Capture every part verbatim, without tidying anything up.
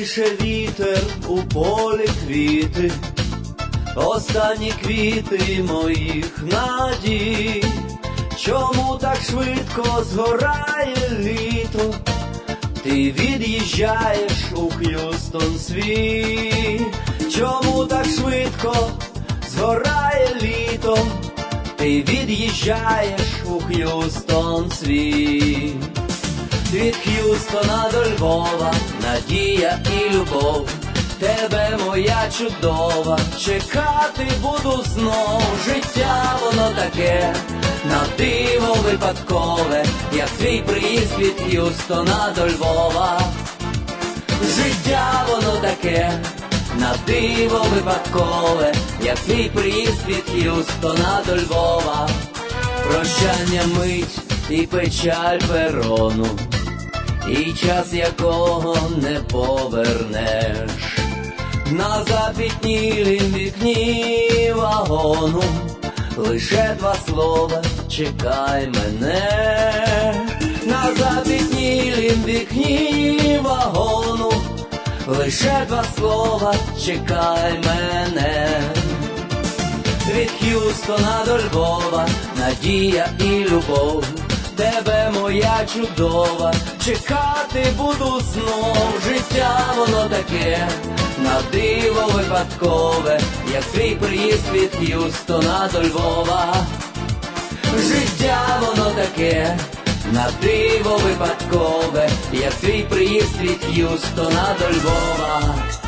Колише вітер у полі квіти, останні квіти моїх надій. Чому так швидко згорає літо? Ти від'їжджаєш у Х'юстон свій. Чому так швидко згорає літо? Ти від'їжджаєш у Х'юстон свій. Від Х'юстона до Львова надія і любов. Тебе, моя чудова, чекати буду знов. Життя воно таке, на диво випадкове, як твій приїзд від Х'юстона до Львова. Життя воно таке, на диво випадкове, як твій приїзд від Х'юстона до Львова. Прощання мить і печаль перону, і час якого не повернеш. На запітнілім вікні вагону лише два слова: чекай мене. На запітнілім вікні вагону лише два слова: чекай мене. Від Х'юстона до Львова надія і любов. Тебе, моя чудова, чекати буду знов. Життя воно таке, на диво випадкове, як твій приїзд від Х'юстона до Львова. Життя воно таке, на диво випадкове, як твій приїзд від Х'юстона до Львова.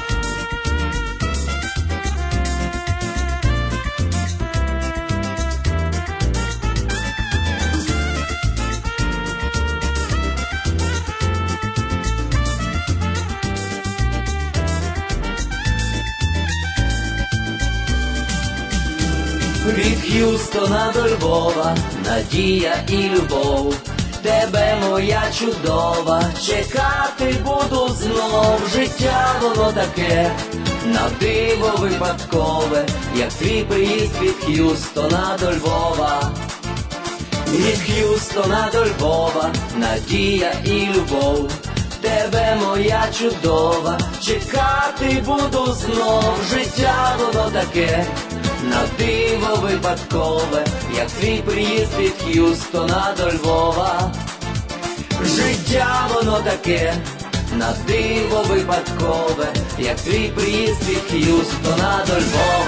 Від Х'юстона до Львова надія і любов. Тебе, моя чудова, чекати буду знов. Життя воно таке, на диво випадкове, як твій приїзд від Х'юстона до Львова. Від Х'юстона до Львова надія і любов. Тебе, моя чудова, чекати буду знов. Життя воно таке, на диво випадкове, як твій приїзд від Х'юстона до Львова. Життя воно таке, на диво випадкове, як твій приїзд від Х'юстона до Львова.